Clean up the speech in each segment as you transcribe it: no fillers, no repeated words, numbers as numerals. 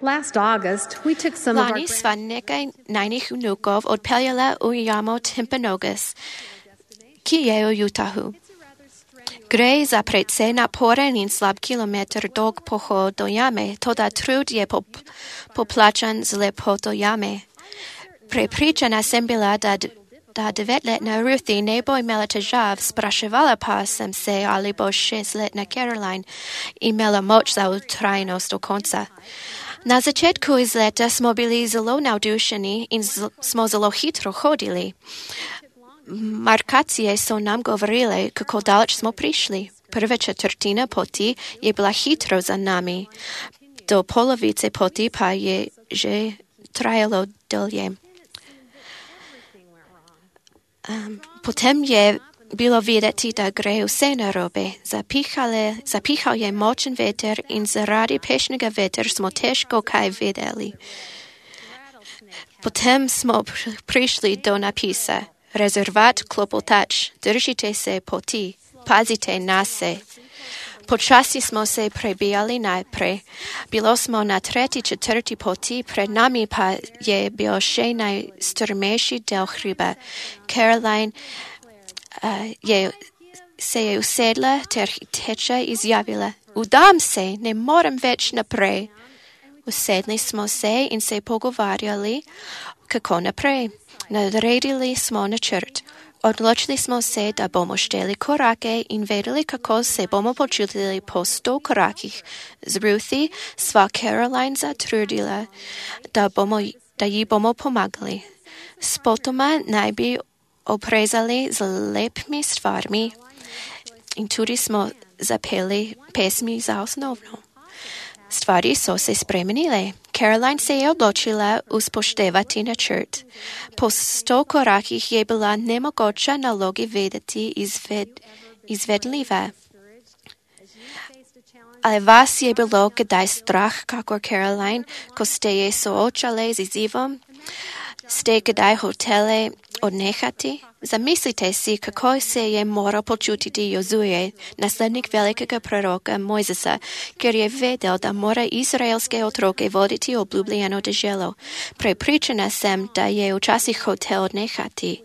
Last August, we took some of our Lani svaneka najnih unukov odpeljala u jamo Timpanogos, ki je u Utahu. Gre za precej naporen in slab kilometr dolg pohod do jame, toda trud je poplačan z lepoto jame. Prepričana sem bila, da 9letna Ruthie ne bo imela težav, spraševala pa sem se, ali bo 6letna Caroline imela moč za utrajnost do konca. Na začetku izleta smo bili zelo navdušeni in smo zelo hitro hodili. Markacije so nam govorile, kako daleč smo prišli. Prva četvrtina poti je bila hitro za nami. Do polovice poti pa je že trajalo dlje. Potem je bilo videti, da gre vse narobe. Zapihal je močen veter in zaradi pešnega vetra smo težko kaj videli. Potem smo prišli do napisa. Rezervat klopotač, držite se poti, pazite na se. Počasi smo se prebijali najprej. Bilo smo na 3., 4. poti, pred nami pa je bil še najstrmejši del hriba. Caroline se je usedla ter teče izjavila: "Udam se, ne morem več naprej." Usedli smo se in se pogovarjali, kako naprej. Naredili smo načrt. Odločili smo se, da bomo šteli korake in vedeli, kako se bomo počutili po 100 korakih. Z Ruthie sva Caroline zatrudila, da ji bomo pomagali. Spotoma naj bi oprezali z lepimi stvarmi in tudi smo zapeli pesmi za osnovno. Stvari so se spremenile. Caroline se je odločila uspoštevati načrt. Po 100 korakih je bila nemogoča nalogi vedeti izvedljiva. Ali vas je bilo kdaj strah, kakor Caroline, ko ste je soočale z izzivom? Ste kdaj hotele odnehati? Zamislite si, kako se je moral počutiti Jozue, naslednik velikega proroka Mojzesa, ker je vedel, da mora izraelske otroke voditi obljubljeno deželo. Prepričana sem, da je včasih hotel odnehati.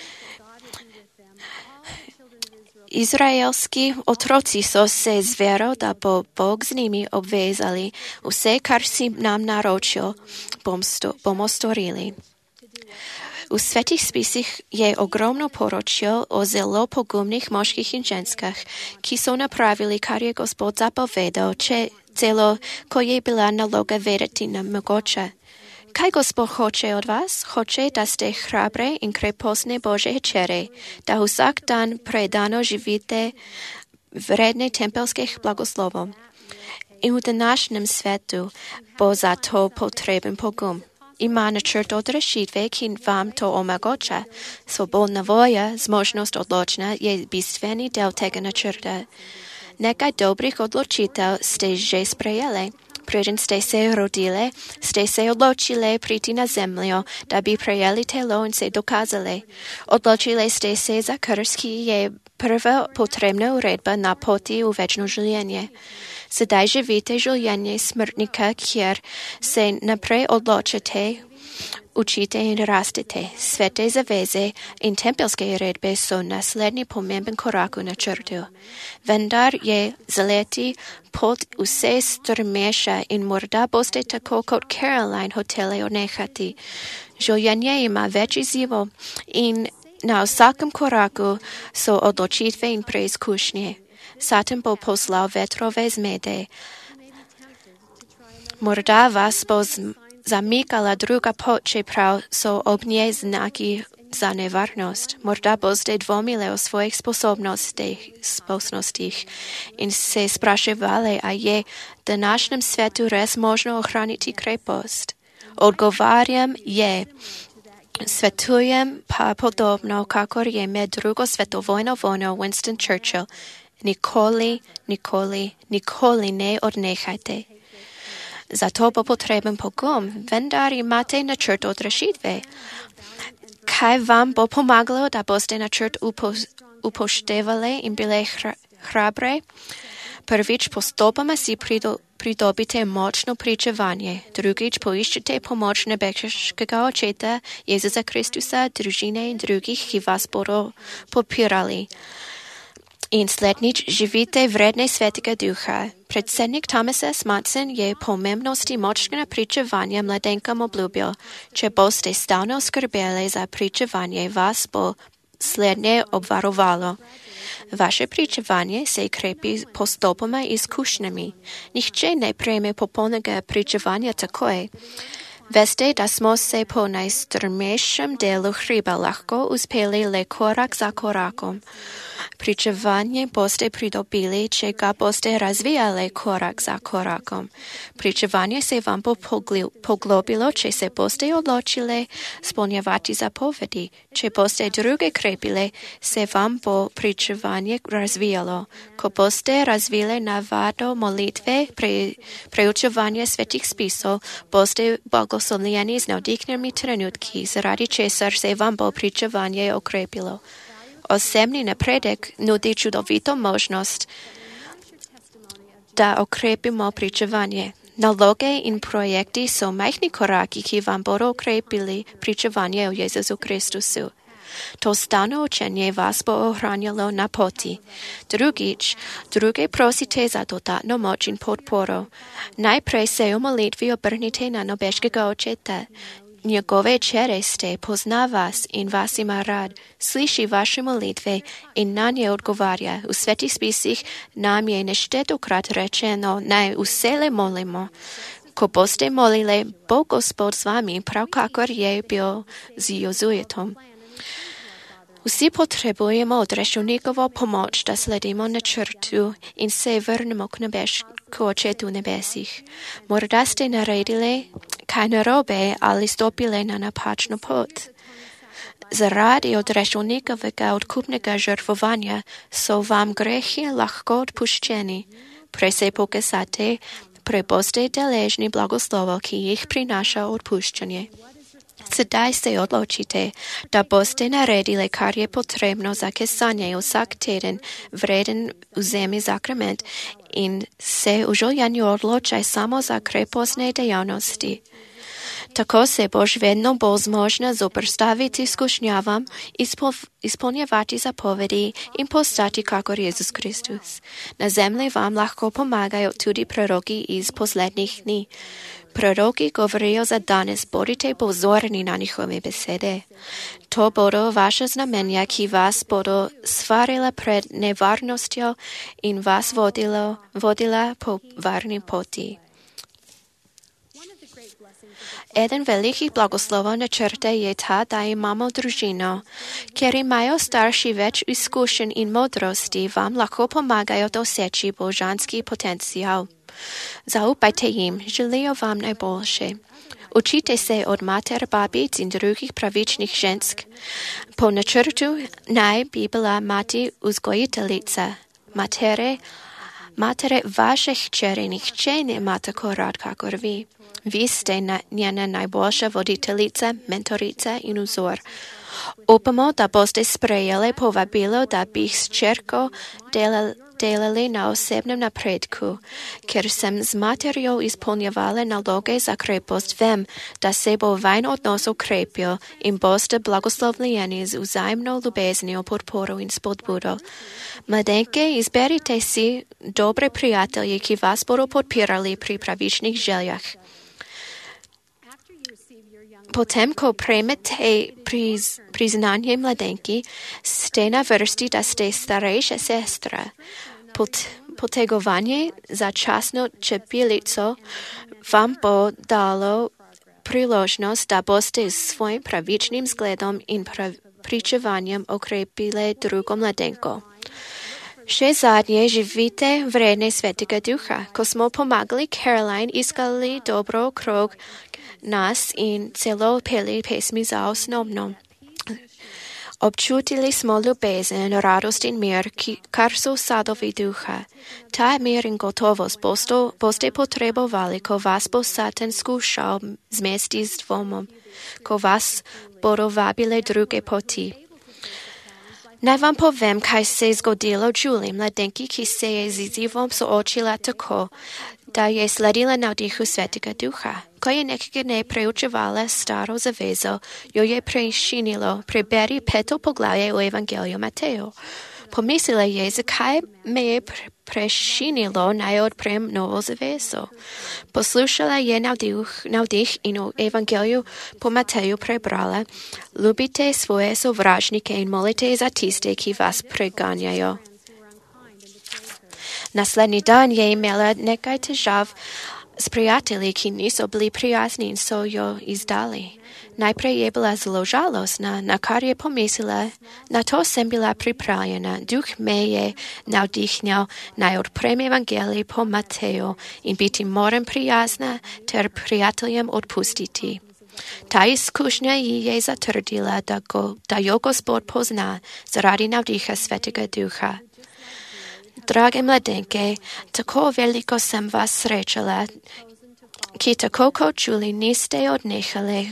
Izraelski otroci so se z vero, da bo Bog z njimi obvezali. Vse, kar si nam naročil, bomo storili. V svetih spisih je ogromno poročil o zelo pogumnih moških in ženskah, ki so napravili, kar je Gospod zapovedal, celo ko je bila naloga vedeti nemogoče. Kaj Gospod hoče od vas? Hoče, da ste hrabre in krepostne Božje hčere, da vsak dan predano živite vredne tempelskih blagoslovov. In v današnjem svetu bo za to potreben pogum. Ima načrt odrešitve, ki vam to omogoča. Svobodna volja, zmožnost odločna je bistveni del tega načrta. Nekaj dobrih odločitev ste že sprejeli. Preden ste se rodili, ste se odločili priti na zemljo, da bi prejeli telo in se dokazali. Odločili ste se za krst, ki je prva potrebna uredba na poti v večno življenje. Sedaj živite življenje smrtnika, kjer se naprej odločite, učite in rastete. Svete zaveze in tempelske uredbe so naslednji pomemben korak v načrtu. Vendar je z leti pot vse strmejša in morda boste tako kot Caroline hoteli odnehati. Življenje ima več izzivov in na vsakem koraku so odločitve in preizkušnje. Satan bo poslal vetrove zmede. Morda vas bo zamikala druga pot, čeprav so ob njej znaki za nevarnost. Morda boste dvomili o svojih sposobnostih in se spraševali, a je v današnjem svetu res možno ohraniti krepost. Odgovarjam je. Svetujem pa podobno, kakor je med drugo svetovojno vojno Winston Churchill. Nikoli, nikoli, nikoli ne odnehajte. Zato bo potreben pogum, vendar imate načrt odrešitve. Kaj vam bo pomagalo, da boste načrt upoštevali in bile hrabre? Prvič postopoma si придобите мощно причевание. Другич, поищете помощ небесного Отчета Ісуса Хриstusa, дружини и других, и вас подпирали. И следнич, живите вредне Светика Духа. Председник Томаса Сматсен je pomembnosti močnega pričevanja mladenkam obljubil. Če boste stalno skrbeli za pričevanje, vas bo slednje obvarovalo. Vaše pričevanje se krepi postopoma izkušnjami. Nihče ne prejme popolnega pričevanja takoj. Veste, da smo se po najstrmejšem delu hriba lahko uspeli le korak za korakom. Pričevanje boste pridobili, če ga boste razvijali korak za korakom. Pričevanje se vam bo poglobilo, če se boste odločili spolnjevati zapovedi. Če boste druge krepili, se vam bo pričevanje razvijalo. Ko boste razvili navado molitve, preučevanje svetih spisov, boste blagoslovljeni z navdihnjenimi trenutki, zaradi česar se vam bo pričevanje okrepilo. Osebni napredek nudi čudovito možnost, da okrepimo pričevanje. Naloge in projekti so majhni koraki, ki vam bodo okrepili pričevanje o Jezusu Kristusu. To stalno učenje vas bo ohranjalo na poti. Druge prosite za dodatno moč in podporo. Najprej se v molitvi obrnite na nebeškega Očeta. Njegove čere ste, pozna vas in vas ima rad, sliši vaše molitve in na nje odgovarja. V svetih spisih nam je neštetokrat rečeno, naj vsele molimo. Ko boste molili, bo Gospod z vami, prav kakor je bil z Jozujetom. Vsi potrebujemo od rešilnikovo pomoč, da sledimo načrtu in se vrnemo k Očetu v nebesih. Morda ste naredili kaj narobe ali stopili na napačno pot. Zaradi odrešilnikovega odkupnega žrtvovanja so vam grehi lahko odpuščeni. Prej se pokazate, prej boste deležni blagoslovov, ki jih prinaša odpuščanje. Sedaj se odločite, da boste naredili, kar je potrebno za kesanje vsak teden vreden vzemi sakrament in se v življenju odločaj samo za krepostne dejavnosti. Tako se boš vedno bolj zmožna zoperstaviti skušnjavam, izpolnjevati zapovedi in postati kakor Jezus Kristus. Na zemlji vam lahko pomagajo tudi proroki iz poslednjih dni. Proroki govorijo za danes, bodite pozorni na njihove besede. To bodo vaše znamenja, ki vas bodo svarila pred nevarnostjo in vas vodila po varni poti. Eden velikih blagoslovov načrta je ta, da imamo družino. Ker imajo starši več izkušenj in modrosti, vam lahko pomagajo doseči božanski potencial. Zaupajte jim, želijo vam najboljše. Učite se od mater, babic in drugih pravičnih žensk. Po načrtu naj bi bila mati vzgojiteljica. Matere vaše hčere nihče nema tako rad, kakor vi. Vi ste njena najboljša voditeljica, mentorica in vzor. Upamo, da boste sprejeli povabilo, da bi s hčerko delali na osebnem napredku. Ker sem z materjo izpolnjevala naloge za krepost, vem, da se bo vajn odnos ukrepil in boste blagoslovljeni z vzajemno ljubeznijo, podporo in spodbudo. Mladenke, izberite si dobre prijatelje, ki vas bodo podpirali pri pravičnih željah. Potem, ko prejmete priznanje mladenki, ste na vrsti, da ste starejša sestra. Potegovanje za časno čepilico vam bo dalo priložnost, da boste s svojim pravičnim zgledom in pričevanjem okrepili drugo mladenko. Še zadnje, živite vredne Svetega Duha. Ko smo pomagali Caroline, iskali dobro okrog nas in celo peli pesmi za osnovno. Občutili smo ljubezen, radost in mir, kar so sadovi duha. Ta mir in gotovost boste potrebovali, ko vas bo Satan skušal zmesti z dvomom, ko vas bodo vabile druge poti. Naj vam povem, kaj se je zgodilo Julie, mladenki, ki se je z izzivom soočila tako, Та je sledila навдиху Svetega Duha. Koje nekega ne preučevala staro zavezo, jo je prešinilo preberi 5. poglavje u Evangeliju Mateju. Pomislila je, zakaj me je prešinilo naj odprem novo zavezo. Poslušala je navdih in u Evangeliju po Mateju prebrala: Ljubite svoje sovražnike in molite za tiste, ki vas preganjajo. Naslednji dan je imela nekaj težav s prijatelji, ki niso bili prijazni in so jo izdali. Najprej je bila zelo žalostna, na kar je pomislila: na to sem bila pripravljena. Duh me je navdihnjal naj odprem Evangelij po Mateju in biti moram prijazna ter prijateljem odpustiti. Ta izkušnja ji je zatrdila, da jo Gospod pozna zaradi navdiha Svetega Duha. Drage mladenke, tako veliko sem vas srečala, ki tako kot čuli niste odnehali.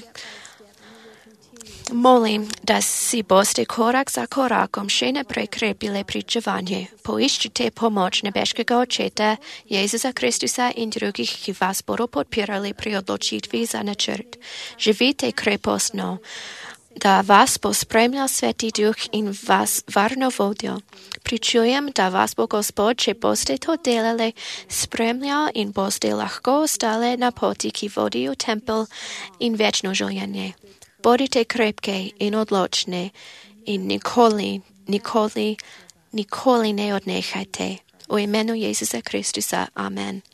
Molim, da si boste korak za korakom še naprej krepili pričevanje. Poiščite pomoč nebeškega Očeta, Jezusa Kristusa in drugih, ki vas bodo podpirali pri odločitvi za načrt. Živite krepostno, da vas bo spremljal Sveti Duh in vas varno vodil. Pričujem, da vas bo Gospod, če boste to delali, spremljal in boste lahko ostali na poti, ki vodi v tempel in večno življenje. Bodite krepke in odločne in nikoli ne odnehajte. V imenu Jezusa Kristusa. Amen.